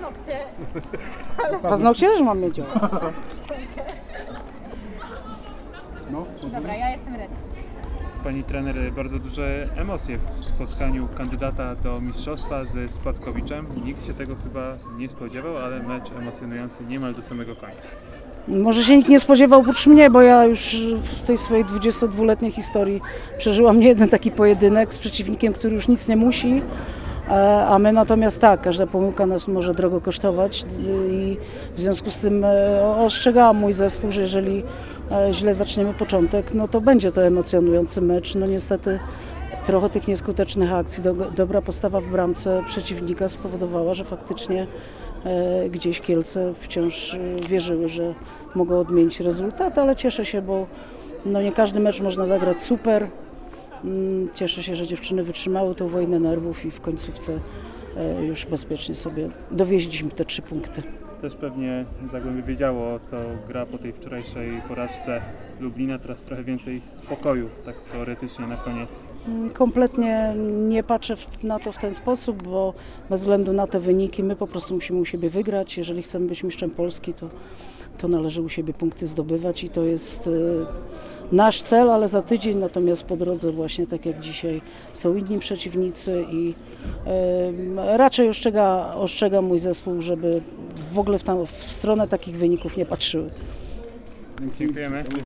paznokcie. Paznokcie też mam mieć. No, Dobra, ja jestem ready. Pani trener, bardzo duże emocje w spotkaniu kandydata do mistrzostwa ze Spadkowiczem. Nikt się tego chyba nie spodziewał, ale mecz emocjonujący niemal do samego końca. Może się nikt nie spodziewał oprócz mnie, bo ja już w tej swojej 22-letniej historii przeżyłam nie jeden taki pojedynek z przeciwnikiem, który już nic nie musi, a my natomiast tak, każda pomyłka nas może drogo kosztować i w związku z tym ostrzegałam mój zespół, że jeżeli źle zaczniemy początek, no to będzie to emocjonujący mecz. No niestety trochę tych nieskutecznych akcji, dobra postawa w bramce przeciwnika spowodowała, że faktycznie gdzieś Kielce wciąż wierzyły, że mogą odmienić rezultat, ale cieszę się, bo no nie każdy mecz można zagrać super. Cieszę się, że dziewczyny wytrzymały tą wojnę nerwów i w końcówce już bezpiecznie sobie dowieźliśmy te 3 punkty. Też pewnie Zagłębie wiedziało, co gra po tej wczorajszej porażce Lublina. Teraz trochę więcej spokoju, tak teoretycznie na koniec. Kompletnie nie patrzę na to w ten sposób, bo bez względu na te wyniki my po prostu musimy u siebie wygrać. Jeżeli chcemy być mistrzem Polski, to należy u siebie punkty zdobywać i to jest nasz cel, ale za tydzień, natomiast po drodze właśnie tak jak dzisiaj są inni przeciwnicy i raczej ostrzega mój zespół, żeby w ogóle w stronę takich wyników nie patrzyły. Dziękujemy.